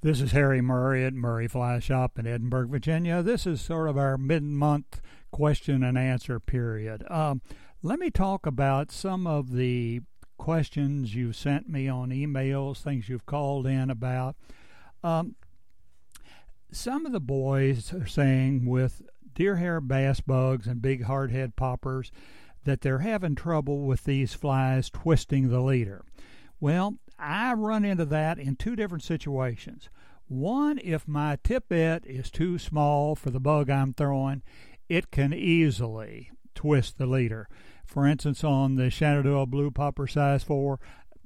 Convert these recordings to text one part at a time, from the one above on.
This is Harry Murray at Murray Fly Shop in Edinburgh, Virginia. This is sort of our mid-month question and answer period. Let me talk about some of the questions you've sent me on emails, things you've called in about. Some of the boys are saying with deer hair bass bugs and big hardhead poppers that they're having trouble with these flies twisting the leader. Well, I run into that in two different situations. One, if my tippet is too small for the bug I'm throwing, it can easily twist the leader. For instance, on the Shenandoah Blue Popper size 4,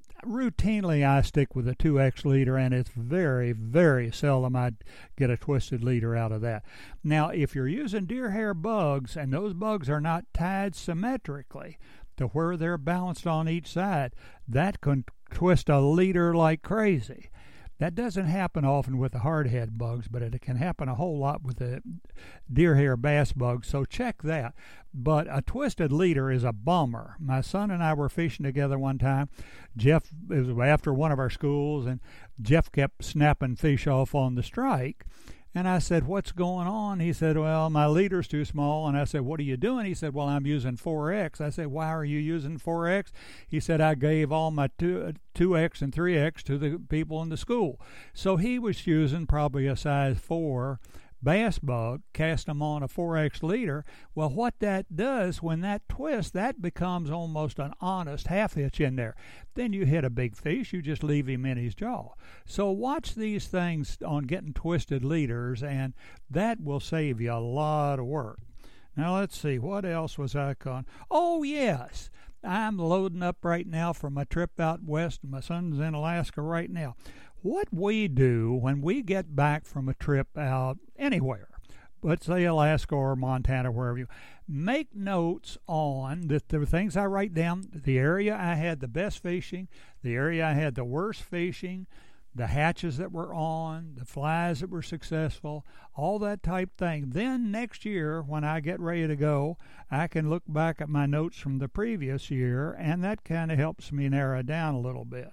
routinely I stick with a 2X leader, and it's very, very seldom I get a twisted leader out of that. Now, if you're using deer hair bugs, and those bugs are not tied symmetrically to where they're balanced on each side, that can twist a leader like crazy. That doesn't happen often with the hardhead bugs, but it can happen a whole lot with the deer hair bass bugs, so check that. But a twisted leader is a bummer. My son and I were fishing together one time. Jeff, it was after one of our schools, and Jeff kept snapping fish off on the strike. And I said, "What's going on?" He said, "Well, my leader's too small." And I said, "What are you doing?" He said, "Well, I'm using 4X. I said, "Why are you using 4X? He said, "I gave all my 2X and 3X to the people in the school." So he was using probably a size 4 bass bug, cast them on a 4X leader. Well, what that does, when that twists, that becomes almost an honest half hitch in there. Then you hit a big fish, you just leave him in his jaw. So watch these things on getting twisted leaders, and that will save you a lot of work. Now let's see, what else was I on? Oh yes, I'm loading up right now for my trip out west. My son's in Alaska right now. What we do when we get back from a trip out anywhere, let's say Alaska or Montana, wherever you, make notes on the things I write down, the area I had the best fishing, the area I had the worst fishing, the hatches that were on, the flies that were successful, all that type thing. Then next year, when I get ready to go, I can look back at my notes from the previous year, and that kind of helps me narrow down a little bit.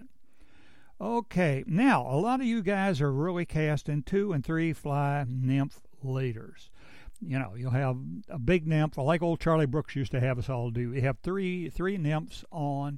Okay, now a lot of you guys are really casting 2 and 3 fly nymph leaders. You know, you'll have a big nymph, like old Charlie Brooks used to have us all do. You have three nymphs on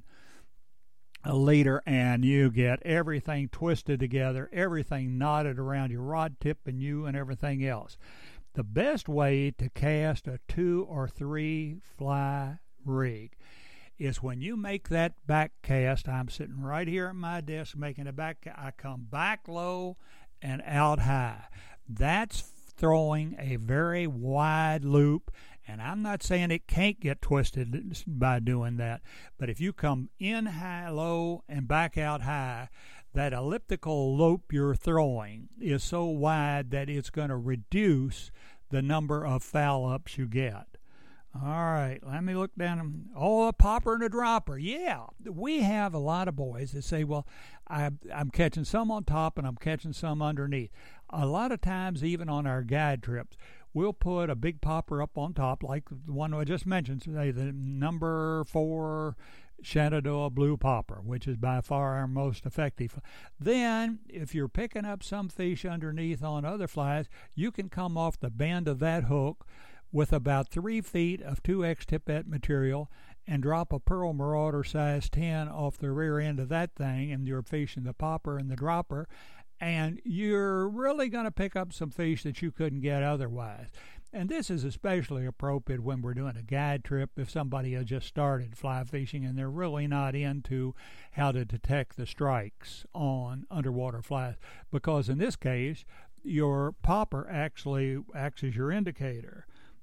a leader, and you get everything twisted together, everything knotted around your rod tip and you and everything else. The best way to cast a 2 or 3 fly rig is when you make that back cast. I'm sitting right here at my desk making a back cast. I come back low and out high. That's throwing a very wide loop, and I'm not saying it can't get twisted by doing that, but if you come in high, low, and back out high, that elliptical loop you're throwing is so wide that it's going to reduce the number of foul ups you get. All right, let me look down. Oh, a popper and a dropper. Yeah, we have a lot of boys that say, well, I'm catching some on top and I'm catching some underneath. A lot of times, even on our guide trips, we'll put a big popper up on top, like the one I just mentioned, say the number 4 Shenandoah Blue Popper, which is by far our most effective. Then, if you're picking up some fish underneath on other flies, you can come off the bend of that hook with about 3 feet of 2X tippet material and drop a Pearl Marauder size 10 off the rear end of that thing, and you're fishing the popper and the dropper, and you're really going to pick up some fish that you couldn't get otherwise. And this is especially appropriate when we're doing a guide trip if somebody has just started fly fishing and they're really not into how to detect the strikes on underwater flies, because in this case, your popper actually acts as your indicator.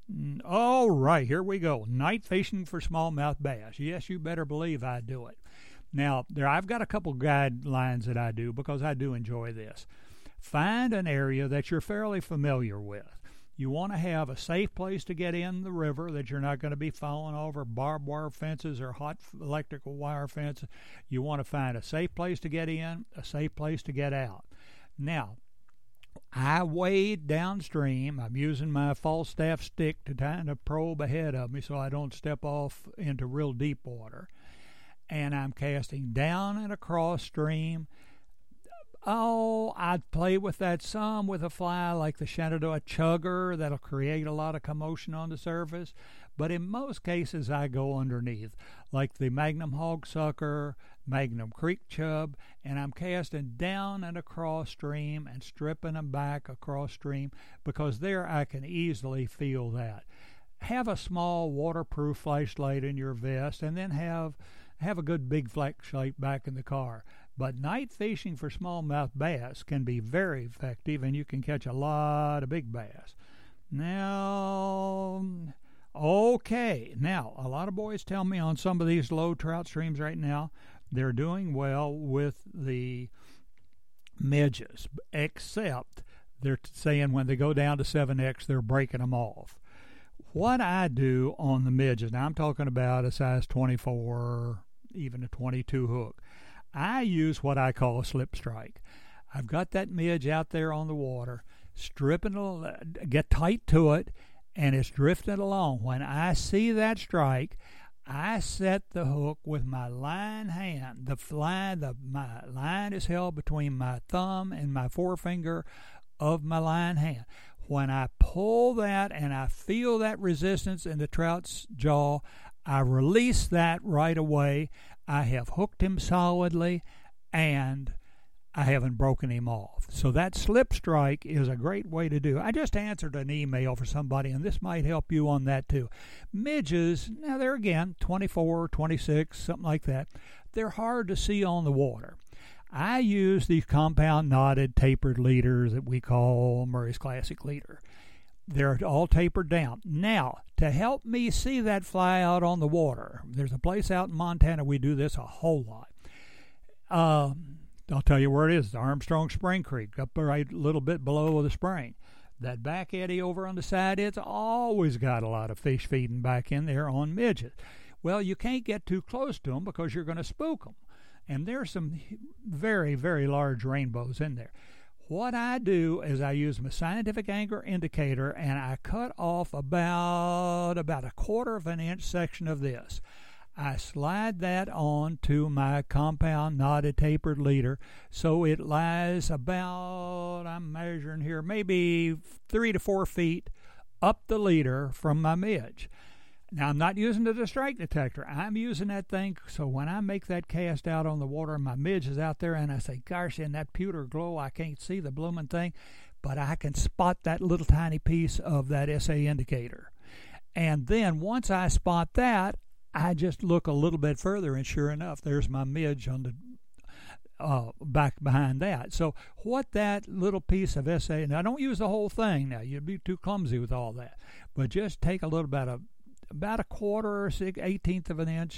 All right, here we go. Night fishing for smallmouth bass. Yes, you better believe I do it. Now, I've got a couple guidelines that I do because I do enjoy this. Find an area that you're fairly familiar with. You want to have a safe place to get in the river, that you're not going to be falling over barbed wire fences or hot electrical wire fences. You want to find a safe place to get in, a safe place to get out. Now, I wade downstream. I'm using my Falstaff stick to kind of probe ahead of me so I don't step off into real deep water. And I'm casting down and across stream Oh, I'd play with that some with a fly like the Shenandoah chugger that'll create a lot of commotion on the surface. But in most cases, I go underneath, like the Magnum hog sucker, Magnum creek chub, and I'm casting down and across stream and stripping them back across stream because there I can easily feel that. Have a small waterproof flashlight in your vest, and then have a good big flashlight back in the car. But night fishing for smallmouth bass can be very effective, and you can catch a lot of big bass. Now, okay, now a lot of boys tell me on some of these low trout streams right now they're doing well with the midges, except they're saying when they go down to 7X they're breaking them off. What I do on the midges, now I'm talking about a size 24, even a 22 hook, I use what I call a slip strike. I've got that midge out there on the water, get tight to it, and it's drifting along. When I see that strike, I set the hook with my line hand. My line is held between my thumb and my forefinger of my line hand. When I pull that and I feel that resistance in the trout's jaw, I release that right away. I have hooked him solidly, and I haven't broken him off. So that slip strike is a great way to do. I just answered an email for somebody, and this might help you on that too. Midges, now they're again 24, 26, something like that. They're hard to see on the water. I use these compound knotted tapered leaders that we call Murray's Classic leader. They're all tapered down. Now, to help me see that fly out on the water, there's a place out in Montana we do this a whole lot. I'll tell you where it is, the Armstrong Spring Creek, up right a little bit below the spring. That back eddy over on the side, it's always got a lot of fish feeding back in there on midges. Well, you can't get too close to them because you're going to spook them. And there's some very, very large rainbows in there. What I do is I use my scientific angler indicator, and I cut off about a quarter of an inch section of this. I slide that on to my compound knotted tapered leader so it lies about, I'm measuring here, maybe 3 to 4 feet up the leader from my midge. Now, I'm not using the strike detector. I'm using that thing so when I make that cast out on the water and my midge is out there and I say, gosh, in that pewter glow, I can't see the blooming thing, but I can spot that little tiny piece of that SA indicator. And then once I spot that, I just look a little bit further, and sure enough, there's my midge on the back behind that. So what that little piece of SA, and I don't use the whole thing now. You'd be too clumsy with all that. But just take a little bit of about a quarter or 18th of an inch,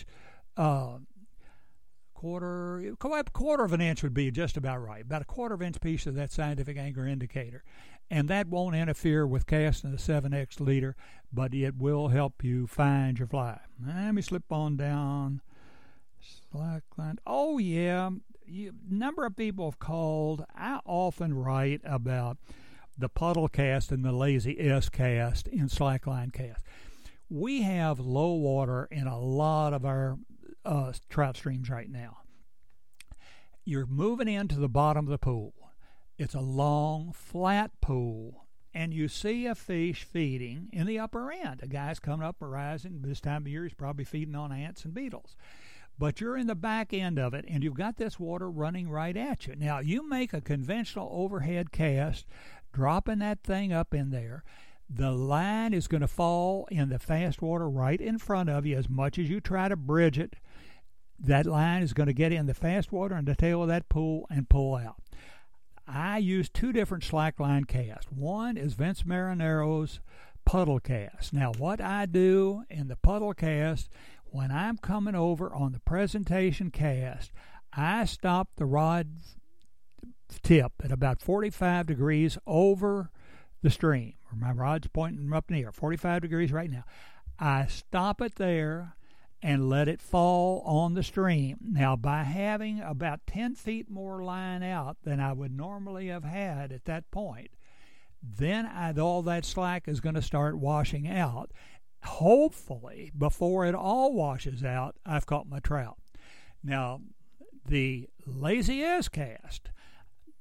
quarter of an inch would be just about right. About a quarter of an inch piece of that scientific angler indicator. And that won't interfere with casting the 7X leader, but it will help you find your fly. Let me slip on down. Slackline. Oh, yeah. Number of people have called. I often write about the puddle cast and the lazy S cast in slackline cast. We have low water in a lot of our trout streams right now. You're moving into the bottom of the pool. It's a long, flat pool, and you see a fish feeding in the upper end. A guy's coming up or rising. This time of year, he's probably feeding on ants and beetles. But you're in the back end of it, and you've got this water running right at you. Now, you make a conventional overhead cast, dropping that thing up in there. The line is going to fall in the fast water right in front of you. As much as you try to bridge it, that line is going to get in the fast water in the tail of that pool and pull out. I use 2 different slackline casts. One is Vince Marinaro's puddle cast. Now, what I do in the puddle cast, when I'm coming over on the presentation cast, I stop the rod tip at about 45 degrees over the stream, or my rod's pointing up near 45 degrees right now. I stop it there and let it fall on the stream. Now, by having about 10 feet more line out than I would normally have had at that point, then all that slack is going to start washing out. Hopefully, before it all washes out, I've caught my trout. Now, the lazy S cast,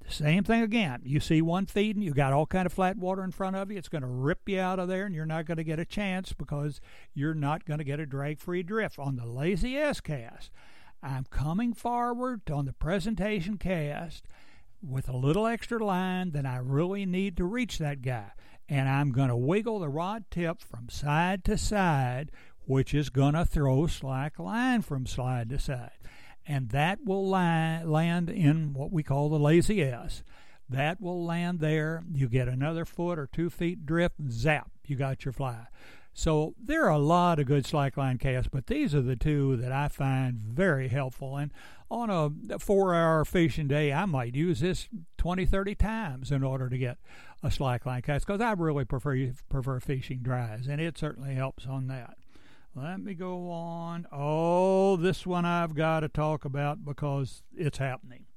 Same thing again. You see one feeding, you got all kind of flat water in front of you. It's going to rip you out of there, and you're not going to get a chance because you're not going to get a drag-free drift. On the Lazy S cast, I'm coming forward on the presentation cast with a little extra line than I really need to reach that guy. And I'm going to wiggle the rod tip from side to side, which is going to throw slack line from side to side. And that will land in what we call the Lazy S. That will land there. You get another foot or 2 feet drift, zap, you got your fly. So there are a lot of good slackline casts, but these are the two that I find very helpful. And on a 4-hour fishing day, I might use this 20, 30 times in order to get a slackline cast, because I really prefer fishing dries, and it certainly helps on that. Let me go on. Oh, this one I've got to talk about because it's happening.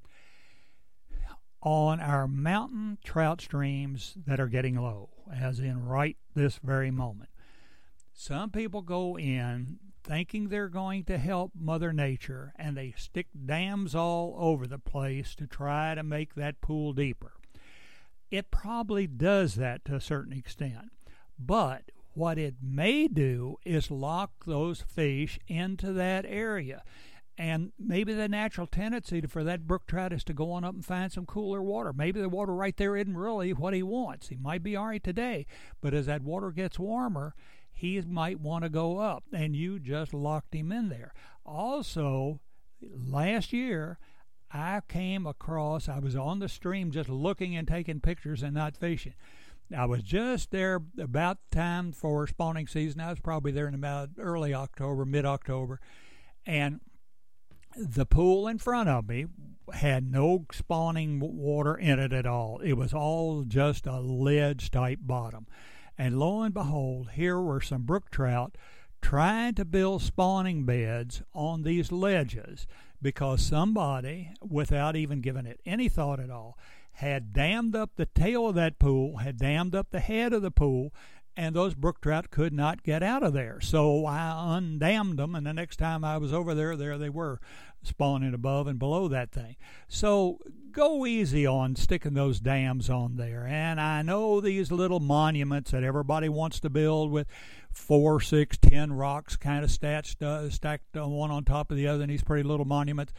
On our mountain trout streams that are getting low, as in right this very moment, some people go in thinking they're going to help Mother Nature, and they stick dams all over the place to try to make that pool deeper. It probably does that to a certain extent, but what it may do is lock those fish into that area. And maybe the natural tendency for that brook trout is to go on up and find some cooler water. Maybe the water right there isn't really what he wants. He might be all right today, but as that water gets warmer, he might want to go up, and you just locked him in there. Also, last year, I was on the stream just looking and taking pictures and not fishing. I was just there about time for spawning season. I was probably there in about early October, mid-October, and the pool in front of me had no spawning water in it at all. It was all just a ledge-type bottom. And lo and behold, here were some brook trout trying to build spawning beds on these ledges because somebody, without even giving it any thought at all, had dammed up the tail of that pool, had dammed up the head of the pool, and those brook trout could not get out of there. So I undammed them, and the next time I was over there they were spawning above and below that thing. So go easy on sticking those dams on there. And I know these little monuments that everybody wants to build with 4, 6, 10 rocks kind of stacked one on top of the other in these pretty little monuments.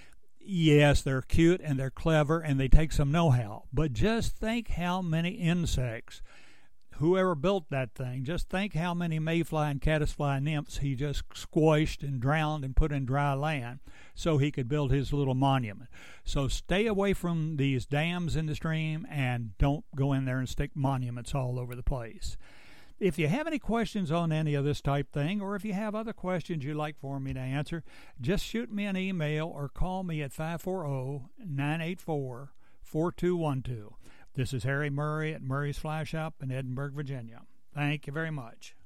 Yes, they're cute and they're clever and they take some know-how, but just think how many insects, whoever built that thing, just think how many mayfly and caddisfly nymphs he just squashed and drowned and put in dry land so he could build his little monument. So stay away from these dams in the stream and don't go in there and stick monuments all over the place. If you have any questions on any of this type thing, or if you have other questions you'd like for me to answer, just shoot me an email or call me at 540-984-4212. This is Harry Murray at Murray's Fly Shop in Edinburgh, Virginia. Thank you very much.